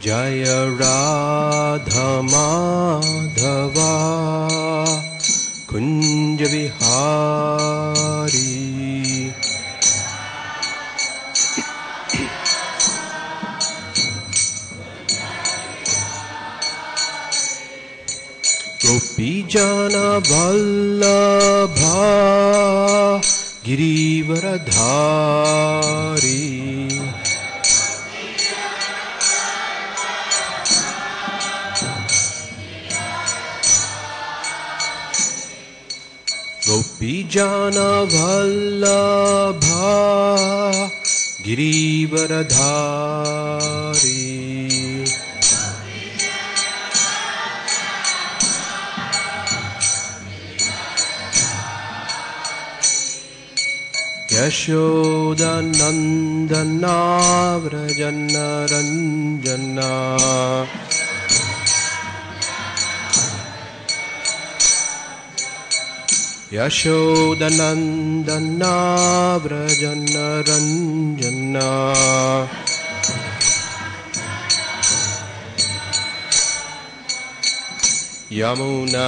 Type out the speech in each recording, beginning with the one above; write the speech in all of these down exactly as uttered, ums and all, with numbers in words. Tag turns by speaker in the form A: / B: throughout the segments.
A: जय राधा माधवा कुंज विहारी गोपी जन वल्लभा गिरिवरधारी गोपी जन वल्लभा गिरिवरधारी यशोदनंदना व्रजन रंजना यशोदनंदना व्रजन रंजना यमुना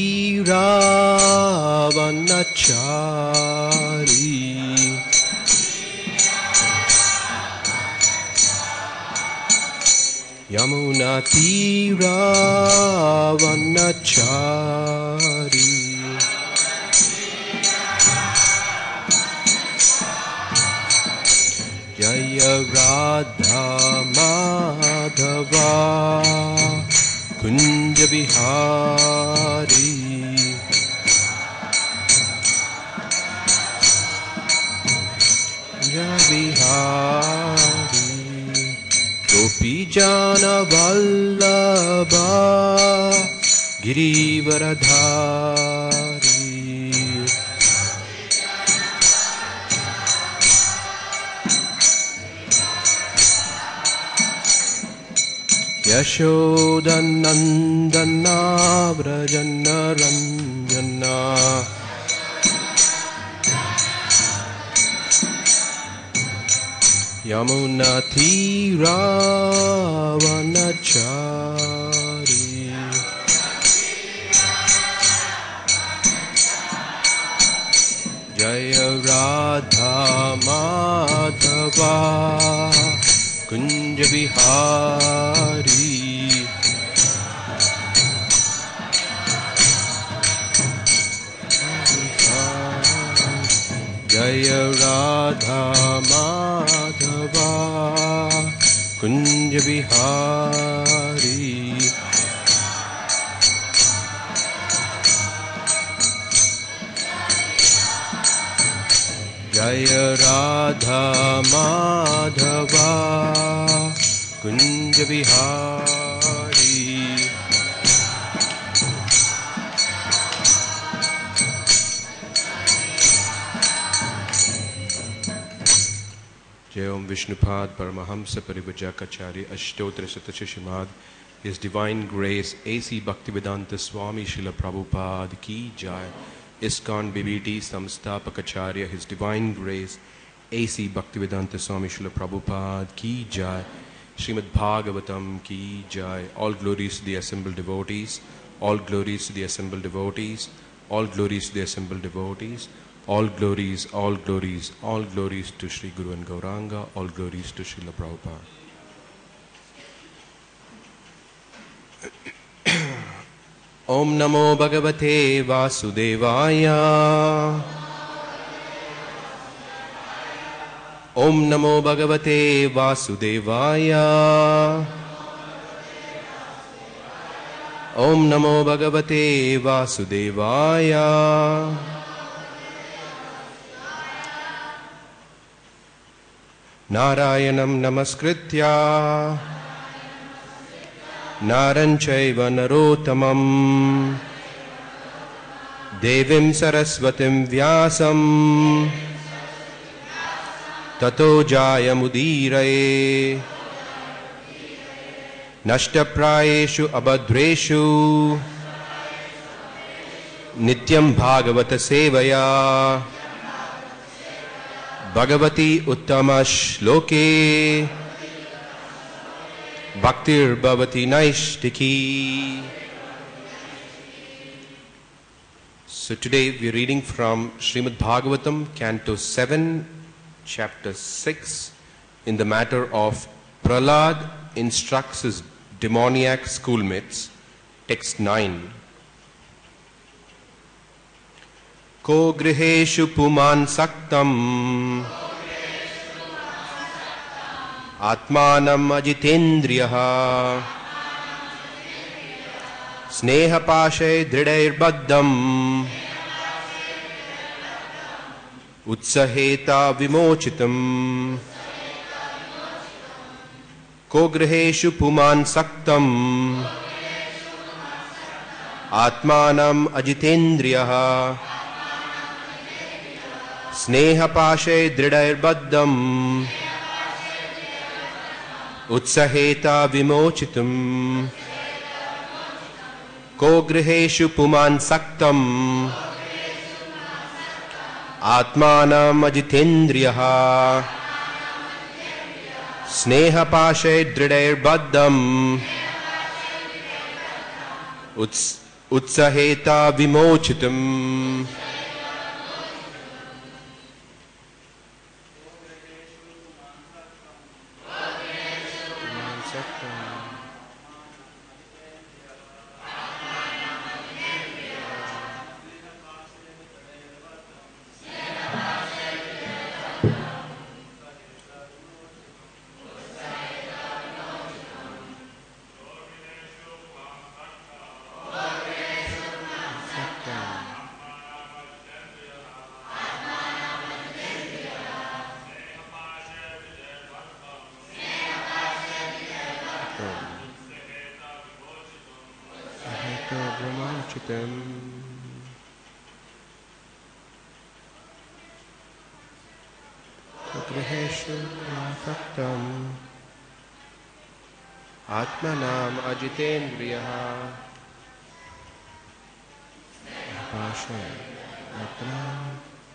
A: तीरावनचारी यमुना तीरावनचारी जय राधा माधवा कुंज विहारी जय विहारी गोपी जन वल्लभा गिरिवरधारी यशोदनंदना व्रजन रंजना यमुना तीरावनचारी जय राधा माधवा कुंज विहारी जय राधा माधवा कुंज विहारी जय राधा माधवा कुंज विहारी जय ओम Vishnupad Paramhans परिव्राजकाचार्य अष्टोत्तर शतशिष्यमाद His Divine Grace A C Bhaktivedanta Swami Srila Prabhupada Ki Jai. ISKCON B B T Samstapakacharya His Divine Grace A C Bhaktivedanta Swami Srila Prabhupada Ki Jai. Srimad Bhagavatam Ki Jai. All glories to the assembled devotees. All glories to the assembled devotees. All glories to the assembled devotees. All glories, all glories, all glories to Sri Guru and Gauranga. All glories to Srila Prabhupada. Om Namo Bhagavate Vasudevaya. Om Namo Bhagavate Vasudevaya. Om Namo Bhagavate Vasudevaya. Narayanam Namaskritya Naranchaiva Narottamam Devim Saraswatim Vyasam Tato Jayamudiraye Nashtaprayeshu Abhadreshu Nityam Bhagavata Sevaya Bhagavati Uttama Shloke Bhaktir Bhavati Naishtiki. So today we are reading from Srimad Bhagavatam, Canto seven, Chapter six, in the matter of Prahlad instructs his demoniac schoolmates, text nine. Ko griheshu puman saktam atmanam ajitendriyaha sneha pashe dridair baddham utsaheta vimochitam. Ko griheshu puman saktam atmanam ajitendriyaha sneha pashe dridair baddham utsaheta vimochitam. Ko griheshu puman saktam atmanam ajitendriyaha sneha pashe dridair baddham utsaheta vimochitam. Atmanam ajitendriyaha pasha atmanam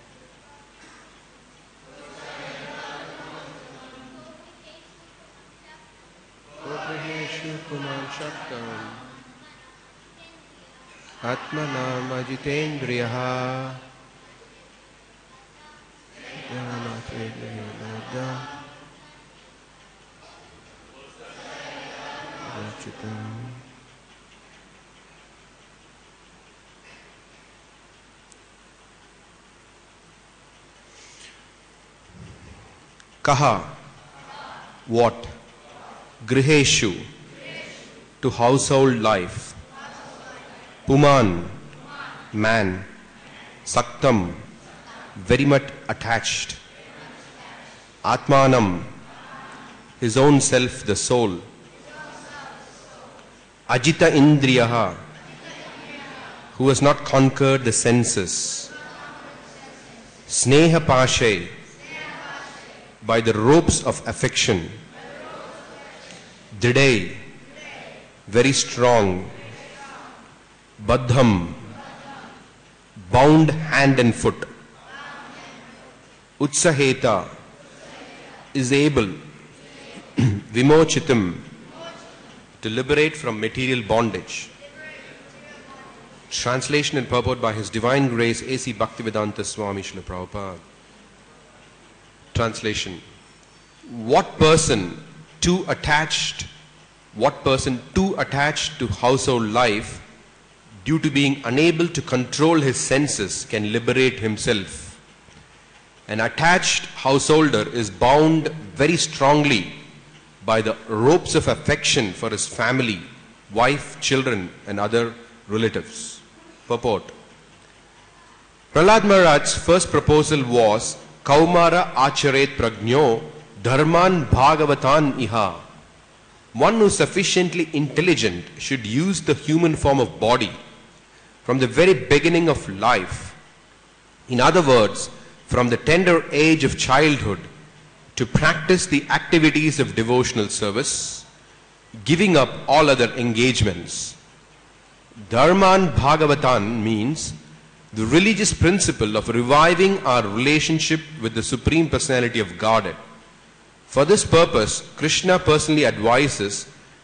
A: kodriheshu puman shaktam atmanam ajitendriyaha Kaha, what? Griheshu, to household life. Puman, man. Saktam, very much attached. Atmanam, his own self, the soul. Ajita Indriyaha, who has not conquered the senses. Sneha Pashe, by the ropes of affection. Dridai, very strong. Baddham, bound hand and foot. Utsaheta, is able. Vimochitam, to liberate from material bondage. Translation and purport by His Divine Grace A C Bhaktivedanta Swami Srila Prabhupada. Translation. What person too attached, what person too attached to household life due to being unable to control his senses can liberate himself? An attached householder is bound very strongly by the ropes of affection for his family, wife, children and other relatives. Purport. Prahlad Maharaj's first proposal was Kaumara Acharet Prajno Dharman Bhagavatan Iha. One who is sufficiently intelligent should use the human form of body from the very beginning of life. In other words, from the tender age of childhood, to practice the activities of devotional service, giving up all other engagements. Dharman Bhagavatan means the religious principle of reviving our relationship with the Supreme Personality of Godhead. For this purpose, Krishna personally advises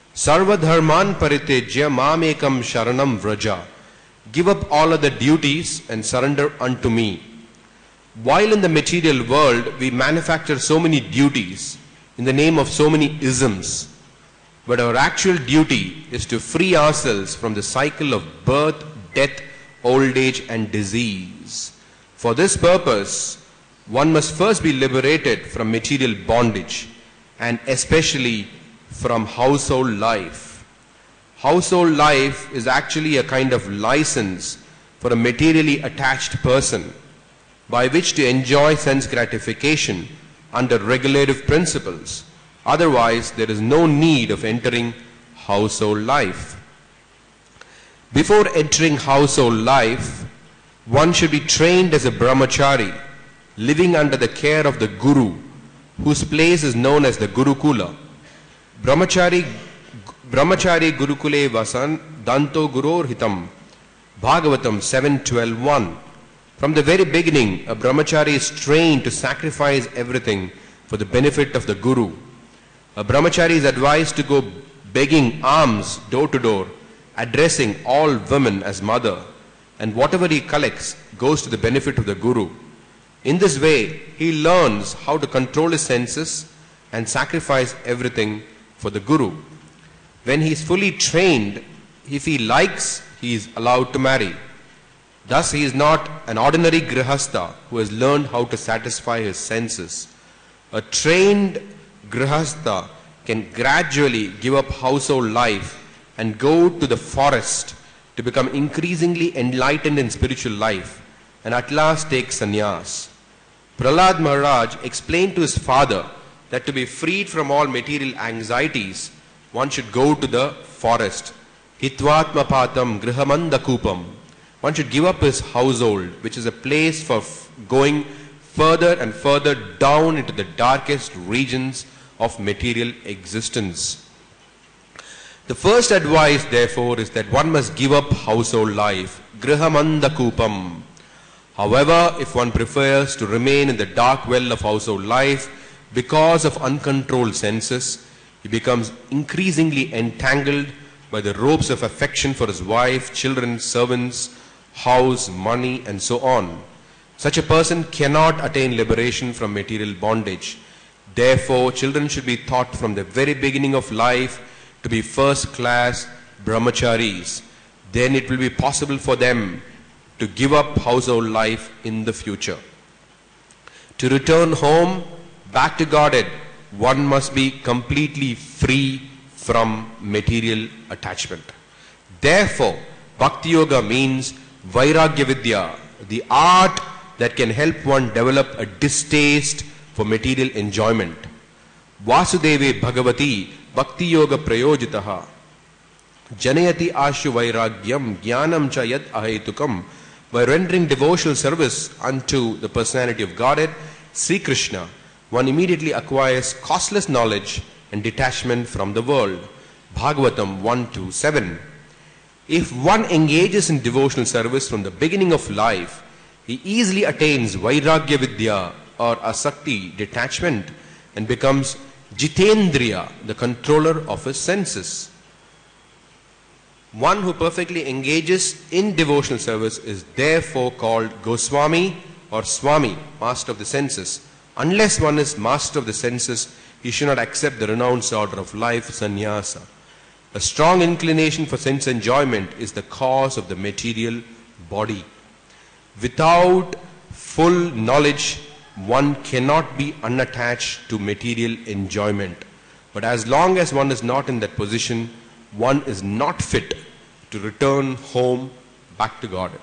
A: Sarva dharman paritejya mamekam sharanam vraja. Give up all other duties and surrender unto me. While in the material world we manufacture so many duties in the name of so many isms, but our actual duty is to free ourselves from the cycle of birth, death, old age and disease. For this purpose, one must first be liberated from material bondage and especially from household life. Household life is actually a kind of license for a materially attached person by which to enjoy sense gratification under regulative principles. Otherwise, there is no need of entering household life. Before entering household life, one should be trained as a brahmachari, living under the care of the guru, whose place is known as the Gurukula. Brahmachari, Brahmachari Gurukule Vasan Danto Guror Hitam. Bhagavatam seven twelve one. From the very beginning, a brahmachari is trained to sacrifice everything for the benefit of the guru. A brahmachari is advised to go begging alms door to door, addressing all women as mother, and whatever he collects goes to the benefit of the guru. In this way, he learns how to control his senses and sacrifice everything for the guru. When he is fully trained, if he likes, he is allowed to marry. Thus, he is not an ordinary grihastha who has learned how to satisfy his senses. A trained grihastha can gradually give up household life and go to the forest to become increasingly enlightened in spiritual life and at last take sannyas. Prahlad Maharaj explained to his father that to be freed from all material anxieties, one should go to the forest. Hitvatma patam grihamanda kupam. One should give up his household, which is a place for going further and further down into the darkest regions of material existence. The first advice, therefore, is that one must give up household life, grihamanda kupam. However, if one prefers to remain in the dark well of household life because of uncontrolled senses, he becomes increasingly entangled by the ropes of affection for his wife, children, servants, house, money, and so on. Such a person cannot attain liberation from material bondage. Therefore, children should be taught from the very beginning of life to be first-class brahmacharis. Then it will be possible for them to give up household life in the future. To return home, back to Godhead, one must be completely free from material attachment. Therefore, Bhakti Yoga means Vairagya Vidya, the art that can help one develop a distaste for material enjoyment. Vasudeve Bhagavati Bhakti Yoga Prayojitaha Janayati Ashu Vairagyam Jnanam Cha Yad Ahetukam. By rendering devotional service unto the personality of Godhead, Sri Krishna, one immediately acquires costless knowledge and detachment from the world. Bhagavatam one two seven. If one engages in devotional service from the beginning of life, he easily attains Vairagya Vidya or Asakti, detachment, and becomes Jitendriya, the controller of his senses. One who perfectly engages in devotional service is therefore called Goswami or Swami, master of the senses. Unless one is master of the senses, he should not accept the renounced order of life, sannyasa. A strong inclination for sense enjoyment is the cause of the material body. Without full knowledge, one cannot be unattached to material enjoyment. But as long as one is not in that position, one is not fit to return home back to Godhead.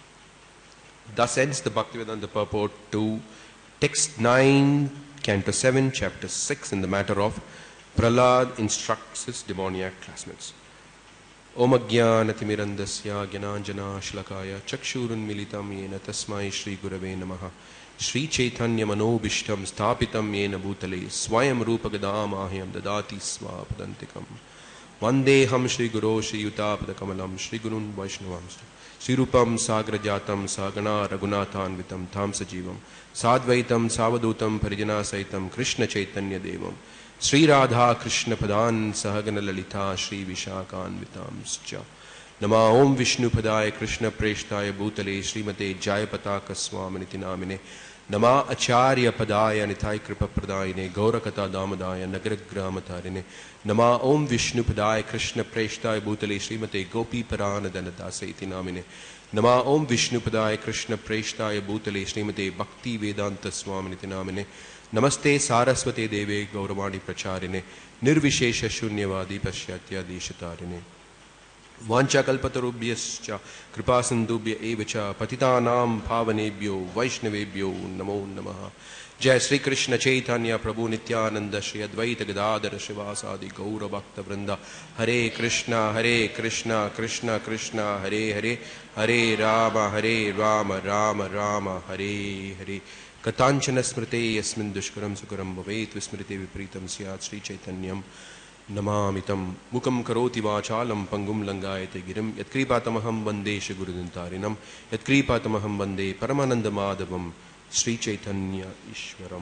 A: Thus ends the Bhaktivedanta purport to text nine, canto seven, chapter six, in the matter of Prahlad instructs his demoniac classmates. Om Ajnanatimirandasya Jnananjana Shlakaya Chakshurun Militam Yena Tasmai Shri Gurave Namaha Shri Chaitanya Manobishtam Sthapitam Yena Bhutale Swayam Rupa Gadamahyam Dadati Swapadantikam Vandeham Shri Guru Shri Yutapada Kamalam Shri Gurun Vaishnavam Shri Rupam Sagrajatam Sagana Raghunathan Vitam Tham Sajivam Sadvaitam Savadutam Parijana Saitam Krishna Chaitanya Devam Sri Radha Krishna Padan Sahagana Lalita Shri Vishakhanvitamscha. Nama Om Vishnu Padaya Krishna Preshtaya Bhutale Srimate Jayapataka Swaminiti Namine. Nama Acharya Padaya Nitai Kripa Pradayine Gaurakata Damadaya Nagaragramatarine. Nama Om Vishnu Padaya Krishna Preshtaya Bhutale Srimate Gopi Parana Danadasa Iti Namine. Nama Om Vishnu Padaya Krishna Preshtaya Bhutale Srimate Bhakti Vedanta Swaminiti Namine. Namaste Saraswate Deve Gauravani Pracharine Nirvishesha Shunyavadi Pashyatya Deshatarine Vancha Kalpatarubhyascha Kripasandubhya Evacha Patitanam Pavanebhyo Vaishnavebhyo Namo Namaha. Jai Sri Krishna Chaitanya Prabhu Nityananda Shri Advaita Gadadhara Shivasadi Gaura Bhakta Vrinda. Hare Krishna Hare Krishna Krishna Krishna Hare Hare Hare Rama Hare Rama Rama Rama Hare Hare. Katanchana smrite yasmin dushkaram sukaram bhavet vismrite vipritam syat Sri Chaitanyam namamitam mukam karoti vachalam pangum langayate girim yatkripatamaham vande Shri Gurudintarinam yatkripatamaham vande Paramananda Madhavam Sri Chaitanya Ishwaram.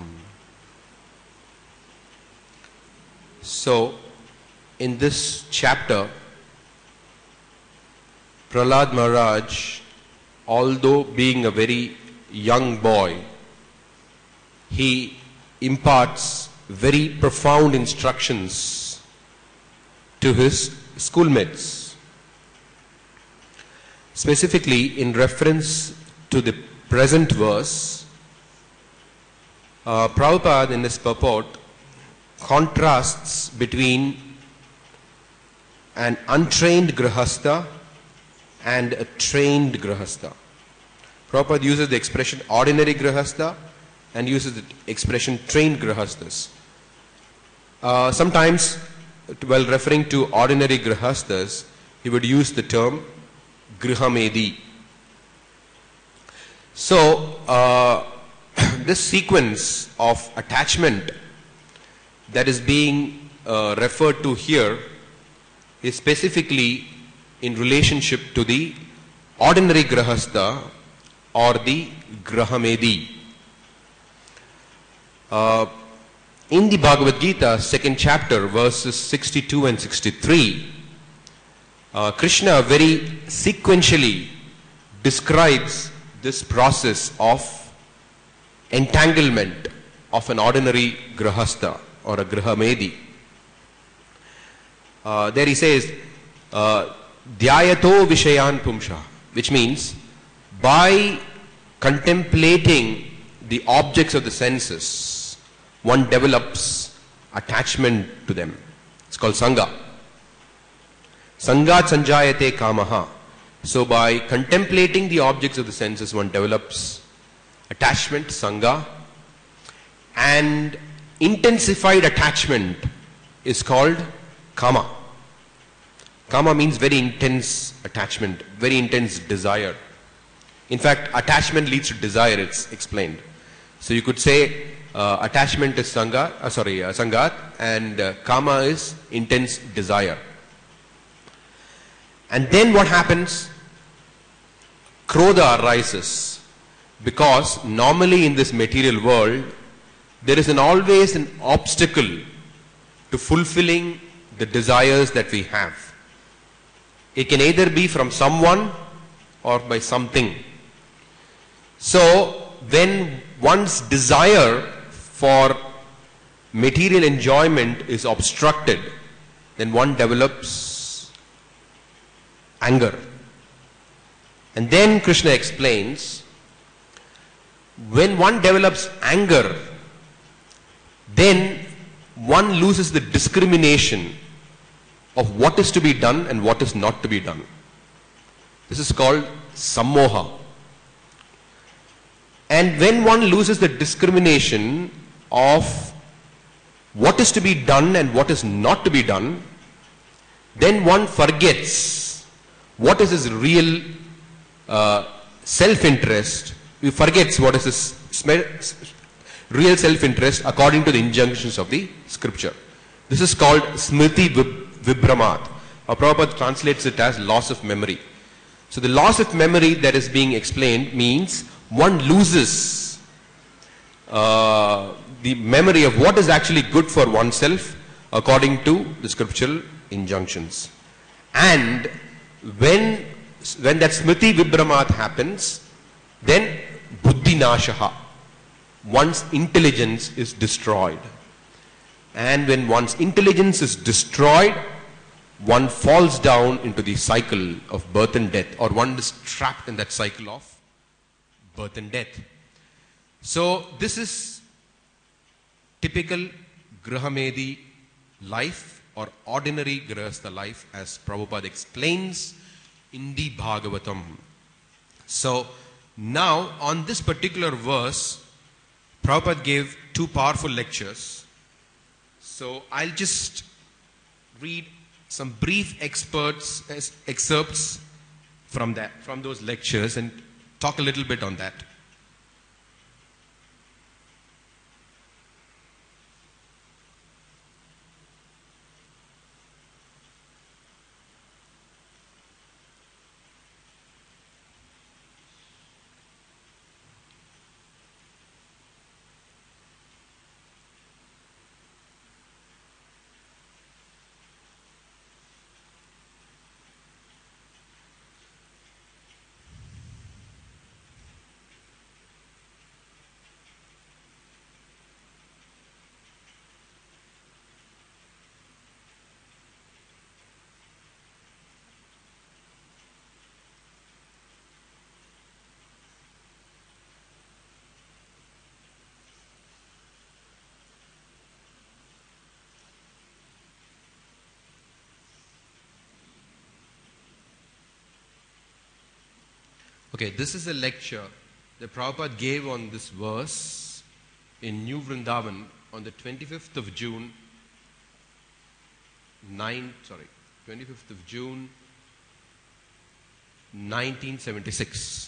A: So, in this chapter, Prahlad Maharaj, although being a very young boy, he imparts very profound instructions to his schoolmates. Specifically, in reference to the present verse, uh, Prabhupada in his purport contrasts between an untrained grahastha and a trained grahastha. Prabhupada uses the expression ordinary grahastha and uses the expression trained grahasthas. Uh, sometimes, while referring to ordinary grahasthas, he would use the term grihamedi. So, uh, this sequence of attachment that is being uh, referred to here is specifically in relationship to the ordinary grahastha or the grihamedi. Uh, in the Bhagavad Gita, second chapter, verses sixty-two and sixty-three, uh, Krishna very sequentially describes this process of entanglement of an ordinary grahastha or a grihamedi. Uh, there he says, uh, Dhyayato Vishayan Pumsha, which means by contemplating the objects of the senses, one develops attachment to them. It's called Sangha. Sangat Sanjayate Kamaha. So by contemplating the objects of the senses, one develops attachment, Sangha, and intensified attachment is called Kama. Kama means very intense attachment, very intense desire. In fact, attachment leads to desire, it's explained. So you could say uh, attachment is sangha, uh, sorry, uh, sangat, and uh, kama is intense desire. And then what happens? Krodha arises, because normally in this material world, there is an always an obstacle to fulfilling the desires that we have. It can either be from someone or by something. So, when one's desire for material enjoyment is obstructed, then one develops anger. And then Krishna explains, when one develops anger, then one loses the discrimination of what is to be done and what is not to be done. This is called sammoha. And when one loses the discrimination of what is to be done and what is not to be done, then one forgets what is his real uh, self-interest. He forgets what is his real self-interest according to the injunctions of the scripture. This is called smriti vibhramat. Our Prabhupada translates it as loss of memory. So the loss of memory that is being explained means one loses uh, the memory of what is actually good for oneself according to the scriptural injunctions. And when, when that smriti vibramat happens, then buddhi nashaha, one's intelligence is destroyed. And when one's intelligence is destroyed, one falls down into the cycle of birth and death, or one is trapped in that cycle of birth and death. So this is typical Grihamedi life or ordinary Grihastha life, as Prabhupada explains in the Bhagavatam. So now on this particular verse, Prabhupada gave two powerful lectures. So I'll just read some brief experts, excerpts from that, from those lectures, and talk a little bit on that. Okay, this is a lecture that Prabhupada gave on this verse in New Vrindavan on the twenty-fifth of June, nine, sorry, twenty-fifth of June, nineteen seventy-six.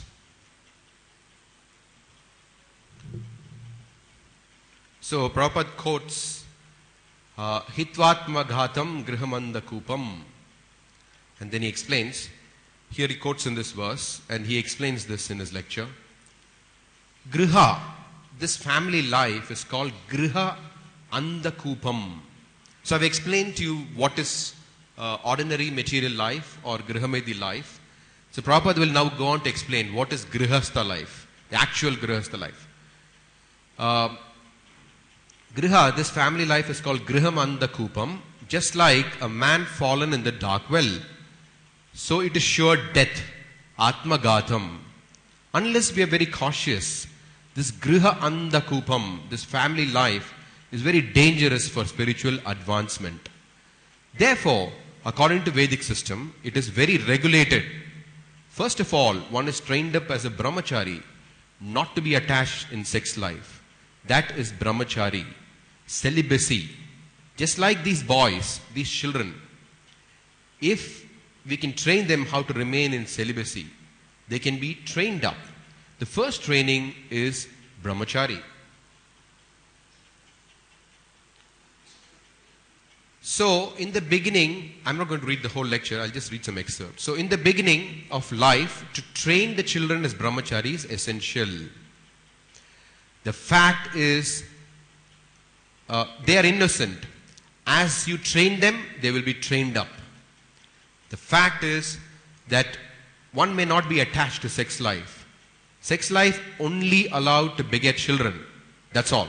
A: So Prabhupada quotes uh, Hitvatma Ghatam Grihamanda Kupam, and then he explains. Here he quotes in this verse, and he explains this in his lecture. Griha, this family life is called Griha Andakupam. So I've explained to you what is uh, ordinary material life or Grihamedi life. So Prabhupada will now go on to explain what is Grihastha life, the actual Grihastha life. Uh, Griha, this family life is called Griham Andakupam, just like a man fallen in the dark well. So it is sure death, Atmagatham. Unless we are very cautious, this Griha Andakupam, this family life, is very dangerous for spiritual advancement. Therefore, according to Vedic system, it is very regulated. First of all, one is trained up as a brahmachari, not to be attached in sex life. That is brahmachari, celibacy. Just like these boys, these children, if we can train them how to remain in celibacy, they can be trained up. The first training is brahmachari. So in the beginning, I'm not going to read the whole lecture, I'll just read some excerpts. So in the beginning of life, to train the children as brahmachari is essential. The fact is, uh, they are innocent. As you train them, they will be trained up. The fact is that one may not be attached to sex life. Sex life only allowed to beget children. That's all.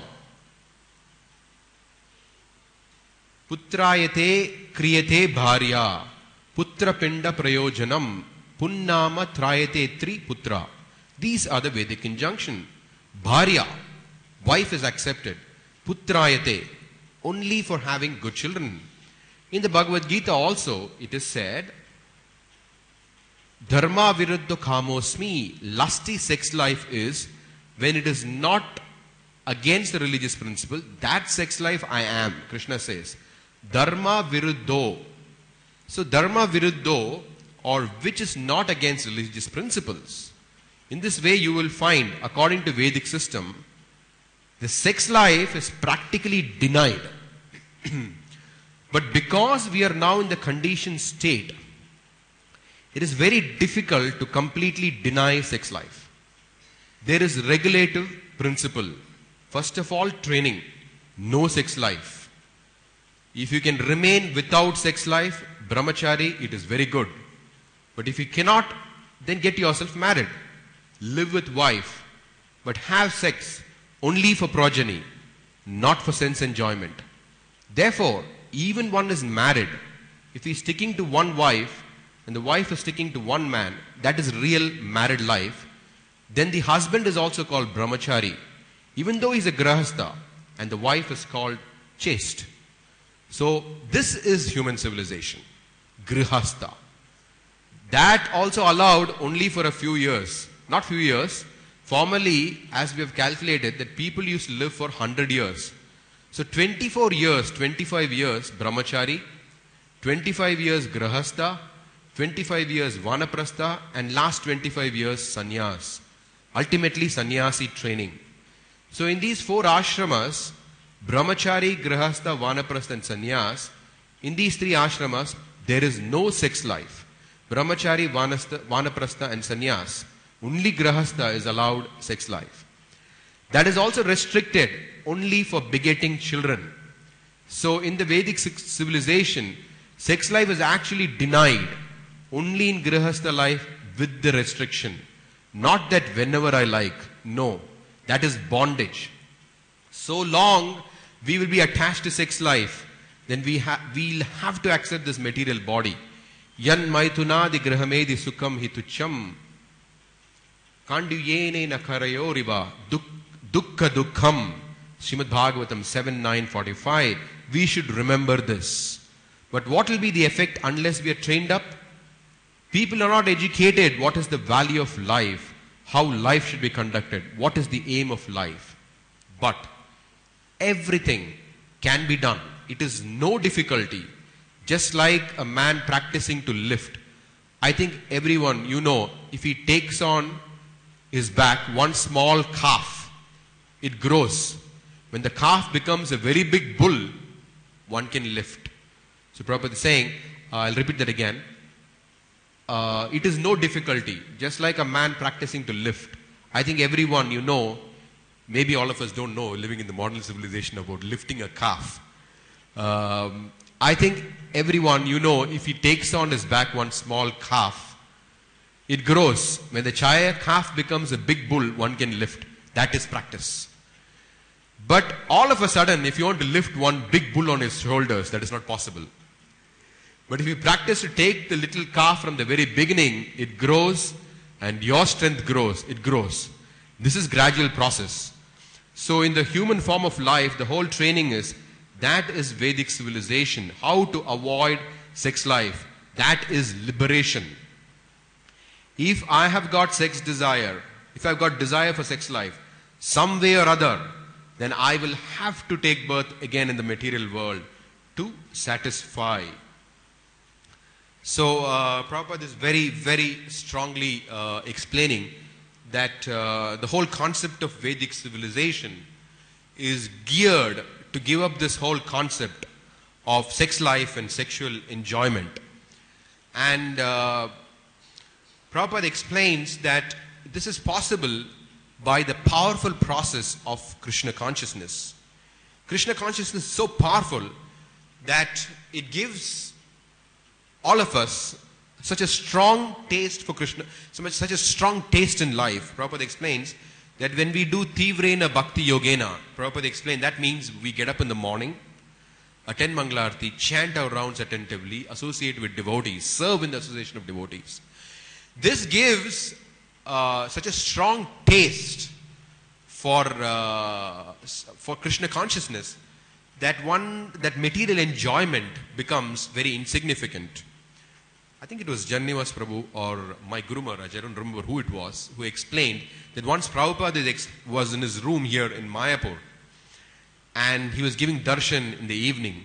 A: Putrayate kriyate bharya, putra pinda prayojanam, punnama trayate tri putra. These are the Vedic injunction. Bharya, wife is accepted. Putrayate, only for having good children. In the Bhagavad Gita also, it is said, Dharma viruddha kamosmi, lusty sex life is when it is not against the religious principle, that sex life I am, Krishna says. Dharma viruddho. So dharma viruddho, or which is not against religious principles. In this way you will find, according to Vedic system, the sex life is practically denied. But because we are now in the conditioned state, it is very difficult to completely deny sex life. There is regulative principle. First of all, training. No sex life. If you can remain without sex life, brahmachari, it is very good. But if you cannot, then get yourself married. Live with wife. But have sex only for progeny, not for sense enjoyment. Therefore, even one is married, if he is sticking to one wife and the wife is sticking to one man, that is real married life. Then the husband is also called brahmachari, even though he is a grahastha, and the wife is called chaste. So this is human civilization, grihastha. That also allowed only for a few years, not few years. Formerly, as we have calculated, that people used to live for one hundred years. So twenty-four years, twenty-five years brahmachari, twenty-five years grahastha, twenty-five years vanaprastha, and last twenty-five years sannyas. Ultimately sannyasi training. So in these four ashramas, brahmachari, grahastha, vanaprastha and sannyas, in these three ashramas, there is no sex life. Brahmachari, vanaprastha and sannyas. Only grahastha is allowed sex life. That is also restricted only for begetting children. So in the Vedic civilization, sex life is actually denied only in grihastha life with the restriction. Not that whenever I like. No. That is bondage. So long we will be attached to sex life, then we ha we'll have to accept this material body. Yan maitunadi grahamedi sukham hitucham kanduyene nakarayoriva dukkha dukkham. Srimad Bhagavatam seven nine forty-five. We should remember this. But what will be the effect unless we are trained up? People are not educated what is the value of life, how life should be conducted, what is the aim of life. But everything can be done. It is no difficulty. Just like a man practicing to lift. I think everyone, you know, if he takes on his back one small calf, it grows. When the calf becomes a very big bull, one can lift. So Prabhupada is saying, uh, I'll repeat that again. Uh, it is no difficulty. Just like a man practicing to lift. I think everyone, you know, maybe all of us don't know, living in the modern civilization, about lifting a calf. Um, I think everyone, you know, if he takes on his back one small calf, it grows. When the chaya calf becomes a big bull, one can lift. That is practice. But all of a sudden, if you want to lift one big bull on his shoulders, that is not possible. But if you practice to take the little calf from the very beginning, it grows and your strength grows, it grows. This is gradual process. So in the human form of life, the whole training is, that is Vedic civilization. How to avoid sex life. That is liberation. If I have got sex desire, if I've got desire for sex life, some way or other, then I will have to take birth again in the material world to satisfy. So uh, Prabhupada is very, very strongly uh, explaining that uh, the whole concept of Vedic civilization is geared to give up this whole concept of sex life and sexual enjoyment. And uh, Prabhupada explains that this is possible by the powerful process of Krishna consciousness. Krishna consciousness is so powerful that it gives all of us such a strong taste for Krishna, so much, such a strong taste in life. Prabhupada explains that when we do Tivrena Bhakti Yogena, Prabhupada explained that means we get up in the morning, attend Mangalarti, chant our rounds attentively, associate with devotees, serve in the association of devotees. This gives uh, such a strong taste for, uh, for Krishna consciousness that one, that material enjoyment becomes very insignificant. I think it was Jannivas Prabhu or my Guru Maharaj, I don't remember who it was, who explained that once Prabhupada was in his room here in Mayapur and he was giving darshan in the evening,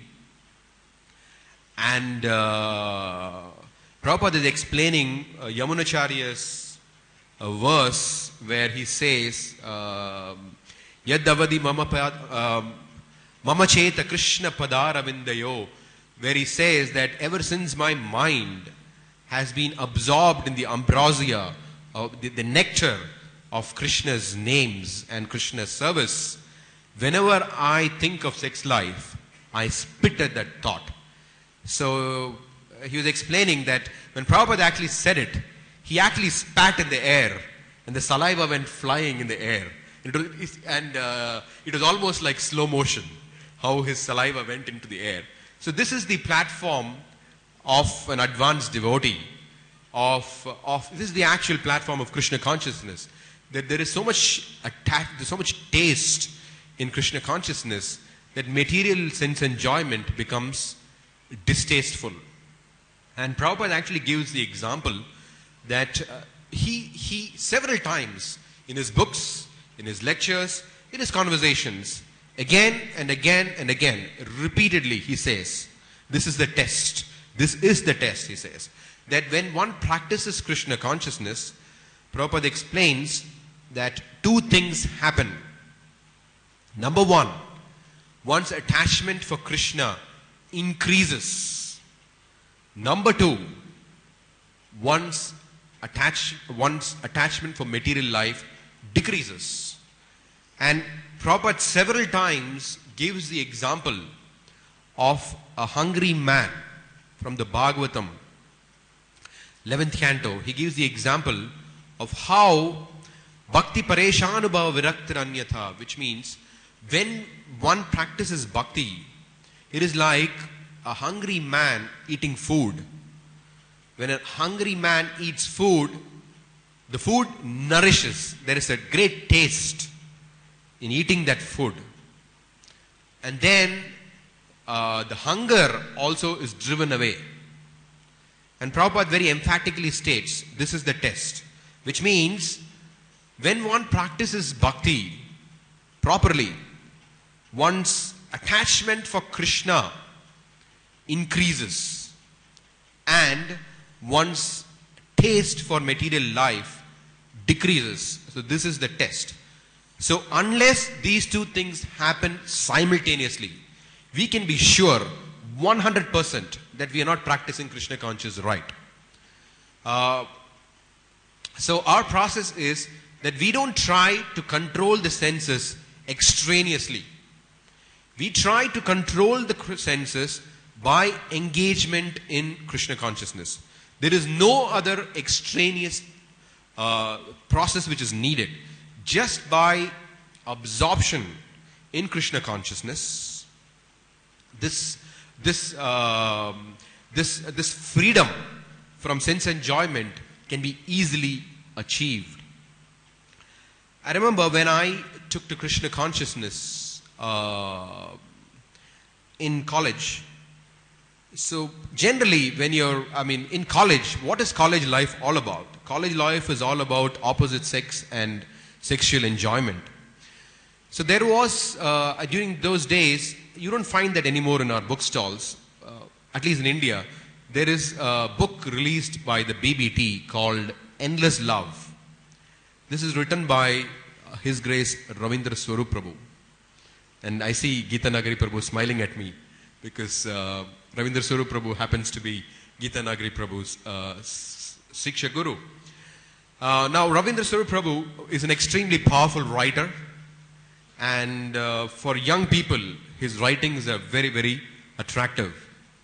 A: and uh, Prabhupada is explaining uh, Yamunacharya's uh, verse where he says, Yad Avadi Mama Mama Cheta Krishna Padara Vindayo, where he says that ever since my mind has been absorbed in the ambrosia, of the, the nectar of Krishna's names and Krishna's service, Whenever I think of sex life, I spit at that thought. So uh, he was explaining that when Prabhupada actually said it, he actually spat in the air and the saliva went flying in the air. It was, and uh, it was almost like slow motion, how his saliva went into the air. So this is the platform of an advanced devotee, of, of this is the actual platform of Krishna consciousness. That there is so much attached, there's so much taste in Krishna consciousness that material sense enjoyment becomes distasteful. And Prabhupada actually gives the example that uh, he, he several times in his books, in his lectures, in his conversations, again and again and again, repeatedly he says, this is the test. This is the test, he says. That when one practices Krishna consciousness, Prabhupada explains that two things happen. Number one, one's attachment for Krishna increases. Number two, one's, attach, one's attachment for material life decreases. And Prabhupada several times gives the example of a hungry man from the Bhagavatam, eleventh canto. He gives the example of how Bhakti Pareshanubhava Viraktiranyatha, which means when one practices bhakti, it is like a hungry man eating food. When a hungry man eats food, the food nourishes. There is a great taste in eating that food. And then uh, the hunger also is driven away. And Prabhupada very emphatically states, this is the test. Which means, when one practices bhakti properly, one's attachment for Krishna increases and one's taste for material life decreases. So this is the test. So unless these two things happen simultaneously, we can be sure one hundred percent that we are not practicing Krishna consciousness right. Uh, so our process is that we don't try to control the senses extraneously. We try to control the senses by engagement in Krishna consciousness. There is no other extraneous uh, process which is needed. Just by absorption in Krishna consciousness, this, this, uh, this, this freedom from sense enjoyment can be easily achieved. I remember when I took to Krishna consciousness uh, in college. So generally when you're, I mean in college, what is college life all about? College life is all about opposite sex and sexual enjoyment. So there was, uh, during those days, you don't find that anymore in our bookstores, uh, at least in India. There is a book released by the B B T called Endless Love. This is written by uh, His Grace Ravindra Swarup Prabhu. And I see Gita Nagari Prabhu smiling at me because uh, Ravindra Swarup Prabhu happens to be Gita Nagari Prabhu's uh, Siksha Guru. Uh, now Ravindra Swarup Prabhu is an extremely powerful writer, and uh, for young people his writings are very very attractive.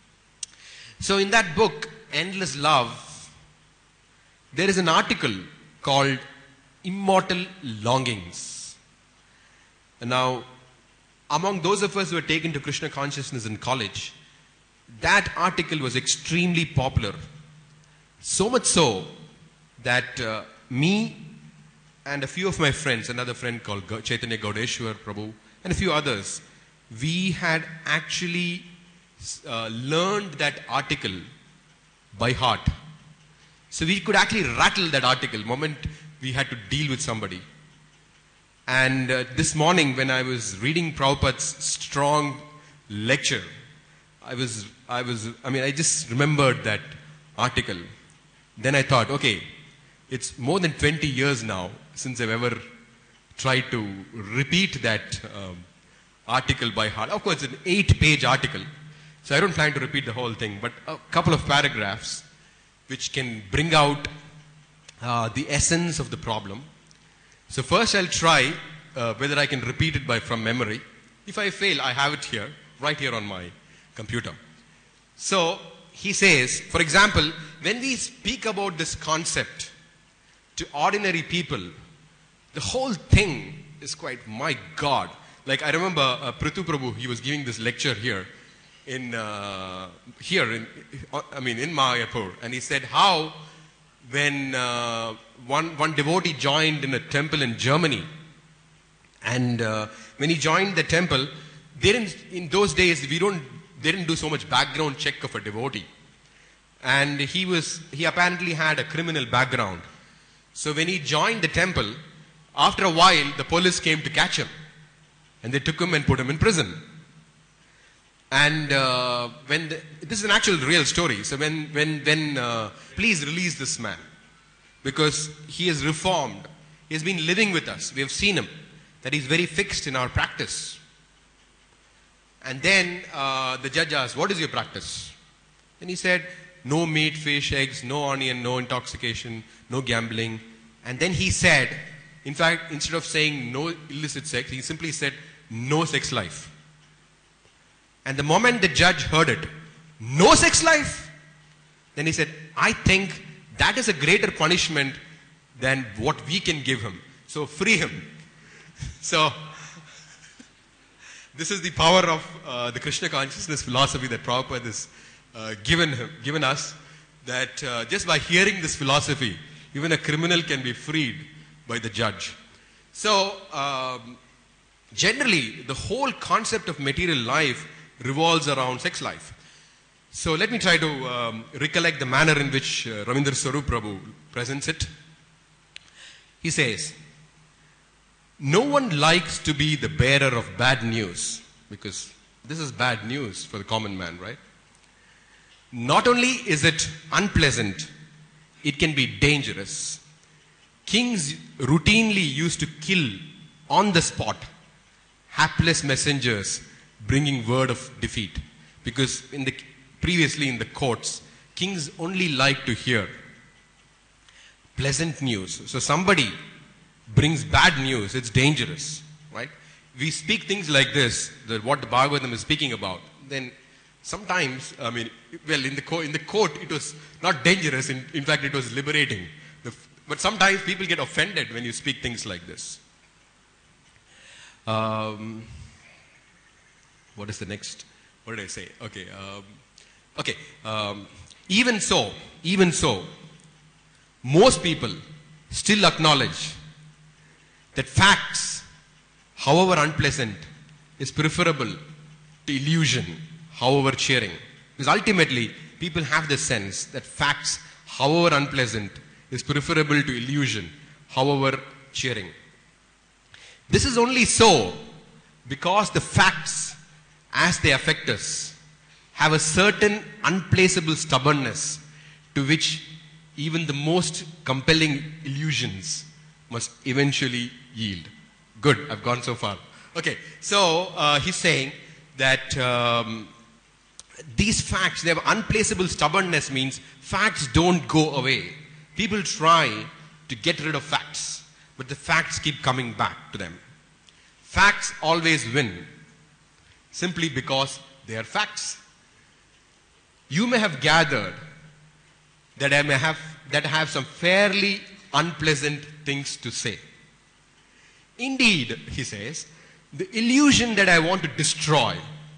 A: So in that book Endless Love, there is an article called Immortal Longings. And now among those of us who were taken to Krishna consciousness in college, that article was extremely popular. So much so that uh, me and a few of my friends, another friend called Chaitanya Gaudeshwar Prabhu and a few others, we had actually uh, learned that article by heart. So we could actually rattle that article the moment we had to deal with somebody. And uh, this morning when I was reading Prabhupada's strong lecture, I was, I was, I mean, I just remembered that article. Then I thought, okay, it's more than twenty years now since I've ever tried to repeat that um, article by heart. Of course, it's an eight-page article, so I don't plan to repeat the whole thing, but a couple of paragraphs which can bring out uh, the essence of the problem. So first I'll try uh, whether I can repeat it by from memory. If I fail, I have it here, right here on my computer. So he says, for example, when we speak about this concept to ordinary people, the whole thing is quite, my God. Like I remember uh, Prithu Prabhu, he was giving this lecture here in, uh, here in, I mean in Mayapur, and he said how when uh, one, one devotee joined in a temple in Germany, and uh, when he joined the temple, they didn't, in those days we don't, they didn't do so much background check of a devotee, and he was, he apparently had a criminal background. So when he joined the temple, after a while the police came to catch him, and they took him and put him in prison. And uh, when the, this is an actual real story. So when when when uh, please release this man, because he is reformed. He has been living with us. We have seen him that he's very fixed in our practice. And then uh, the judge asked, "What is your practice?" And he said, "No meat, fish, eggs, no onion, no intoxication, no gambling." And then he said, in fact, instead of saying no illicit sex, he simply said, "No sex life." And the moment the judge heard it, no sex life, then he said, "I think that is a greater punishment than what we can give him. So free him." So, this is the power of uh, the Krishna consciousness philosophy that Prabhupada has uh, given, him, given us, that uh, just by hearing this philosophy, even a criminal can be freed by the judge. So, um, generally, the whole concept of material life revolves around sex life. So let me try to um, recollect the manner in which uh, Ravindra Swarup Prabhu presents it. He says, "No one likes to be the bearer of bad news," because this is bad news for the common man, right? "Not only is it unpleasant, it can be dangerous. Kings routinely used to kill on the spot hapless messengers bringing word of defeat." Because in the, previously in the courts, kings only like to hear pleasant news. So somebody brings bad news, it's dangerous, right? We speak things like this, that what the Bhagavatam is speaking about, then sometimes, I mean, well, in the, co in the court, it was not dangerous, in, in fact, it was liberating. The, but sometimes people get offended when you speak things like this. Um, what is the next? What did I say? Okay. Um, okay. Um, even so, even so, most people still acknowledge that facts, however unpleasant, is preferable to illusion, however cheering. Because ultimately, people have the sense that facts, however unpleasant, is preferable to illusion, however cheering. This is only so because the facts, as they affect us, have a certain unplaceable stubbornness to which even the most compelling illusions must eventually yield. Good, I've gone so far. Okay, so uh, he's saying that um, these facts, they have unplaceable stubbornness, means facts don't go away. People try to get rid of facts, but the facts keep coming back to them. Facts always win, simply because they are facts. You may have gathered that I may have, that I have some fairly unpleasant things to say. Indeed, he says, the illusion that I want to destroy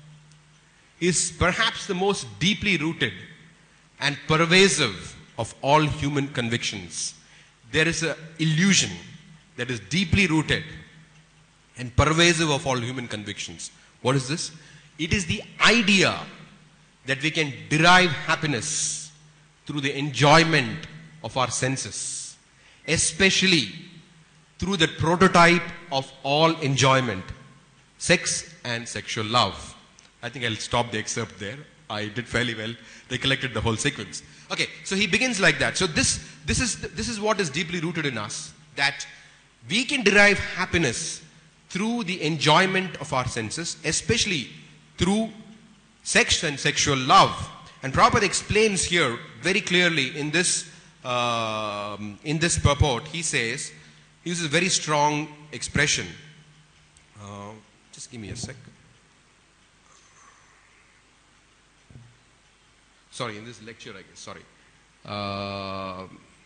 A: is perhaps the most deeply rooted and pervasive of all human convictions. There is an illusion that is deeply rooted and pervasive of all human convictions. What is this? It is the idea that we can derive happiness through the enjoyment of our senses, especially through the prototype of all enjoyment, sex and sexual love. I think I'll stop the excerpt there. I did fairly well, recollected the whole sequence. Okay, so he begins like that. So this, this, is, this is what is deeply rooted in us, that we can derive happiness through the enjoyment of our senses, especially through sex and sexual love. And Prabhupada explains here very clearly in this, uh, in this purport. He says, he uses a very strong expression. Uh, just give me a sec. Sorry, in this lecture, I guess. Sorry. Uh,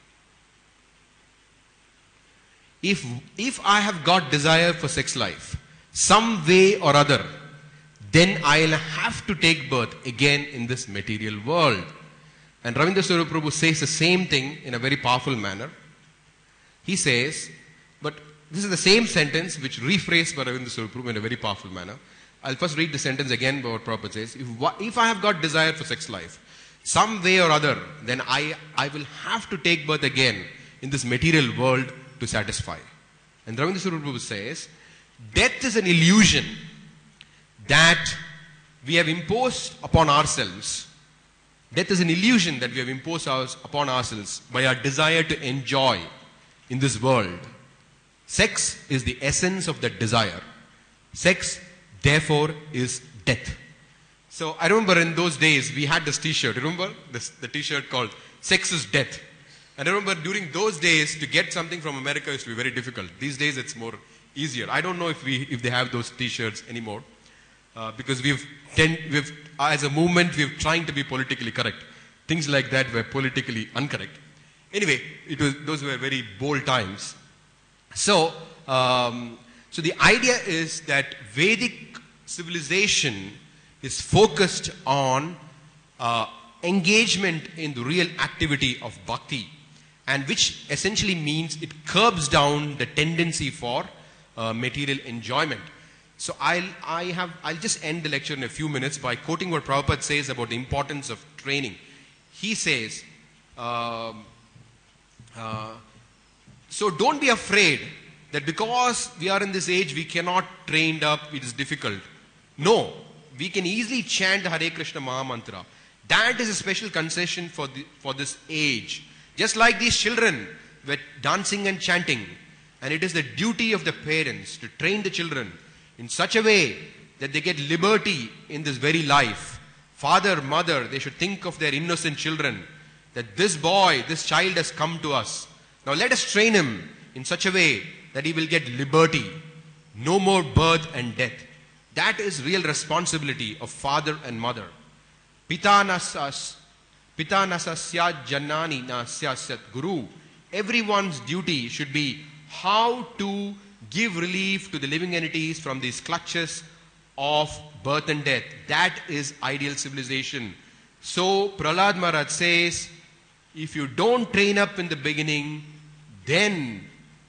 A: if if I have got desire for sex life, some way or other, then I'll have to take birth again in this material world. And Ravindra Swarup Prabhu says the same thing in a very powerful manner. He says, but this is the same sentence which rephrased by Ravindra Swarup Prabhu in a very powerful manner. I'll first read the sentence again by what Prabhupada says. If, if I have got desire for sex life, some way or other, then I, I will have to take birth again in this material world to satisfy. And Ravindra Swarup Prabhu says, death is an illusion that we have imposed upon ourselves. Death is an illusion that we have imposed ours, upon ourselves by our desire to enjoy in this world. Sex is the essence of that desire. Sex, therefore, is death. So I remember in those days we had this t-shirt. Remember this, the t-shirt called Sex is Death. And I remember during those days to get something from America used to be very difficult. These days it's more easier. I don't know if we if they have those t-shirts anymore. Uh, because we've, tend, we've, as a movement, we're trying to be politically correct. Things like that were politically incorrect. Anyway, it was, those were very bold times. So, um, so the idea is that Vedic civilization is focused on uh, engagement in the real activity of bhakti, and which essentially means it curbs down the tendency for uh, material enjoyment. So I'll, I have, I'll just end the lecture in a few minutes by quoting what Prabhupada says about the importance of training. He says, um, uh, so don't be afraid that because we are in this age we cannot train up, it is difficult. No, we can easily chant the Hare Krishna Maha Mantra. That is a special concession for, the, for this age. Just like these children were dancing and chanting. And it is the duty of the parents to train the children in such a way that they get liberty in this very life. Father, mother, they should think of their innocent children, that this boy, this child has come to us. Now let us train him in such a way that he will get liberty. No more birth and death. That is real responsibility of father and mother. Pita nasas, pita nasasya jannani nasyasat guru. Everyone's duty should be how to give relief to the living entities from these clutches of birth and death. That is ideal civilization. So Prahlad Maharaj says, if you don't train up in the beginning, then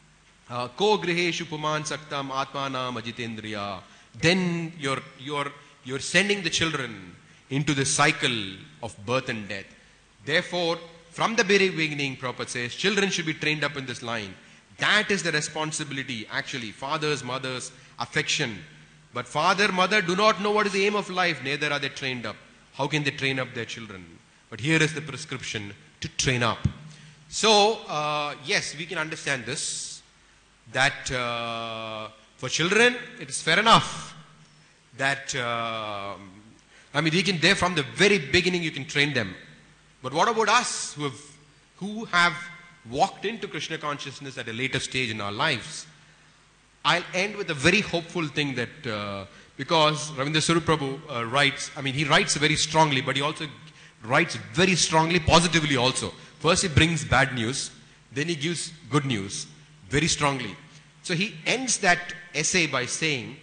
A: ko griheshu puman saktam atmanam ajitendriya. Then you're, you're, you're sending the children into the cycle of birth and death. Therefore, from the very beginning, Prabhupada says, children should be trained up in this line. That is the responsibility, actually. Fathers, mothers, affection. But father, mother do not know what is the aim of life. Neither are they trained up. How can they train up their children? But here is the prescription to train up. So, uh, yes, we can understand this. That uh, for children, it is fair enough that, uh, I mean, they can, there from the very beginning you can train them. But what about us who have, who have walked into Krishna consciousness at a later stage in our lives? I'll end with a very hopeful thing that, uh, because Ravindra Swarup Prabhu uh, writes, I mean, he writes very strongly, but he also writes very strongly, positively also. First he brings bad news, then he gives good news, very strongly. So he ends that essay by saying,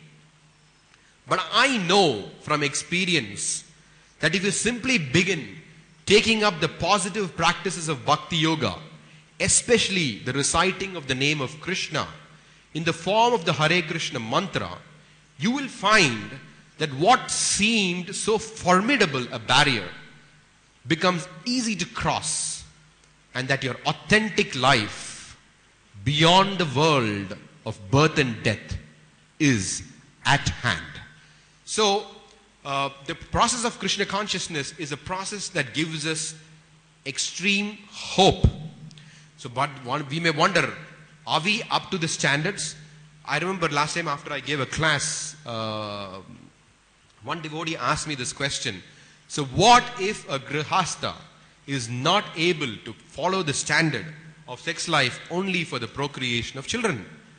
A: but I know from experience that if you simply begin taking up the positive practices of Bhakti Yoga, especially the reciting of the name of Krishna in the form of the Hare Krishna mantra, you will find that what seemed so formidable a barrier becomes easy to cross, and that your authentic life beyond the world of birth and death is at hand. So, uh, the process of Krishna consciousness is a process that gives us extreme hope. So, but one, we may wonder, are we up to the standards? I remember last time after I gave a class, uh, one devotee asked me this question. So, what if a grihastha is not able to follow the standard of sex life only for the procreation of children?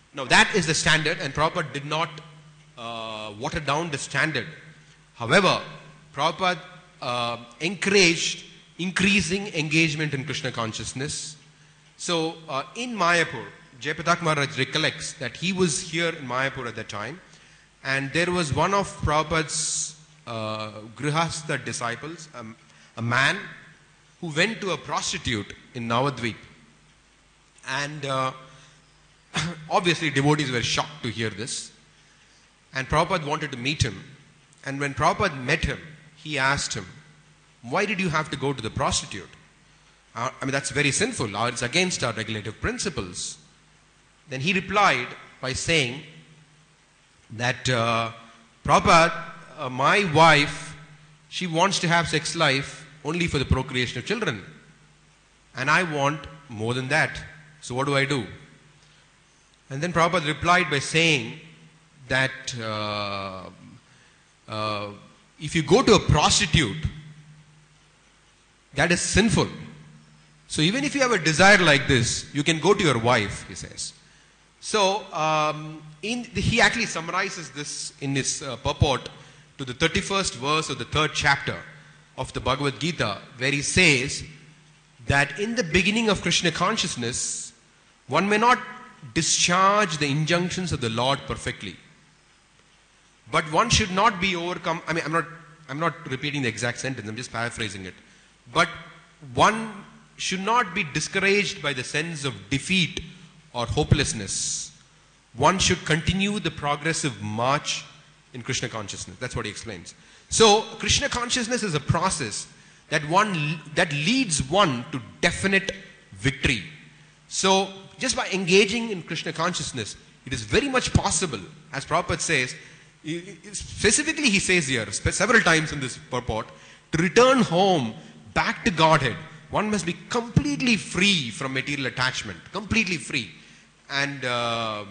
A: Now that is the standard, and Prabhupada did not uh, water down the standard. However, Prabhupada uh, encouraged increasing engagement in Krishna consciousness. So uh, in Mayapur, Jayapatak Maharaj recollects that he was here in Mayapur at that time, and there was one of Prabhupada's uh, Grihastha disciples, um, a man who went to a prostitute in Navadvip. And uh, obviously devotees were shocked to hear this. And Prabhupada wanted to meet him. And when Prabhupada met him, he asked him, why did you have to go to the prostitute? Uh, I mean, that's very sinful. Uh, it's against our regulative principles. Then he replied by saying that, uh, Prabhupada, uh, my wife, she wants to have sex life only for the procreation of children. And I want more than that. So what do I do? And then Prabhupada replied by saying that uh, uh, if you go to a prostitute, that is sinful. So even if you have a desire like this, you can go to your wife, he says. So um, in the, he actually summarizes this in his uh, purport to the thirty-first verse of the third chapter of the Bhagavad Gita, where he says that in the beginning of Krishna consciousness, one may not discharge the injunctions of the Lord perfectly. But one should not be overcome. I mean, I'm not, I'm not repeating the exact sentence, I'm just paraphrasing it. But one should not be discouraged by the sense of defeat or hopelessness. One should continue the progressive march in Krishna consciousness. That's what he explains. So, Krishna consciousness is a process that one that leads one to definite victory. So, just by engaging in Krishna consciousness, it is very much possible, as Prabhupada says, specifically he says here, several times in this purport, to return home back to Godhead. One must be completely free from material attachment, completely free. And, uh,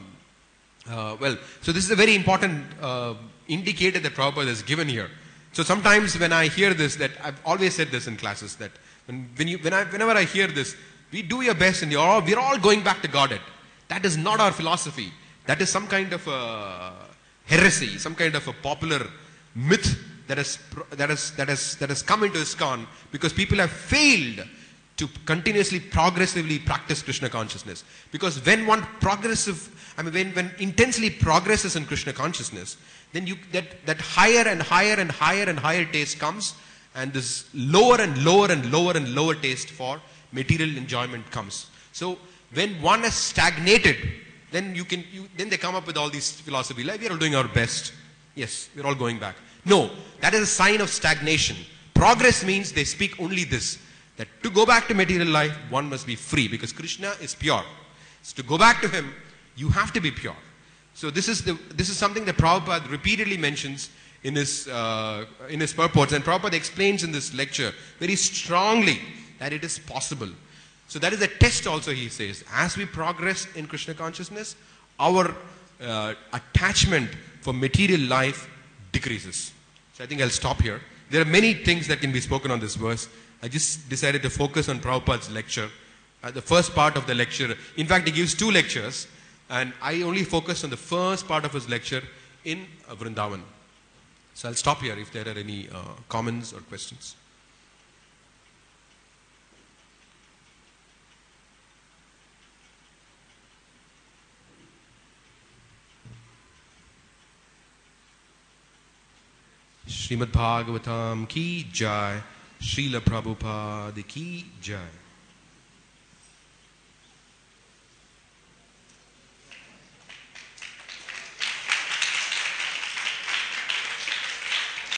A: uh, well, so this is a very important uh, indicator that Prabhupada has given here. So sometimes when I hear this, that I've always said this in classes, that when, when you, when I, whenever I hear this, we do your best and you're all, we're all going back to Godhead. That is not our philosophy. That is some kind of a heresy, some kind of a popular myth that has, that has, that has, that has come into ISKCON because people have failed to continuously, progressively practice Krishna consciousness. Because when one progressive, I mean, when, when intensely progresses in Krishna consciousness, then you, that, that higher and higher and higher and higher taste comes, and this lower and lower and lower and lower taste for material enjoyment comes. So when one has stagnated, then you can, you, then they come up with all these philosophy, like we are all doing our best. Yes, we're all going back. No, that is a sign of stagnation. Progress means they speak only this, that to go back to material life, one must be free, because Krishna is pure. So to go back to him, you have to be pure. So this is the this is something that Prabhupada repeatedly mentions in his uh, in his purports, and Prabhupada explains in this lecture very strongly that it is possible. So that is a test also, he says. As we progress in Krishna consciousness, our uh, attachment for material life decreases. So I think I'll stop here. There are many things that can be spoken on this verse. I just decided to focus on Prabhupada's lecture. Uh, the first part of the lecture, in fact he gives two lectures, and I only focused on the first part of his lecture in uh, Vrindavan. So I'll stop here if there are any uh, comments or questions. Srimad Bhagavatam ki jai, Srila Prabhupada ki jai.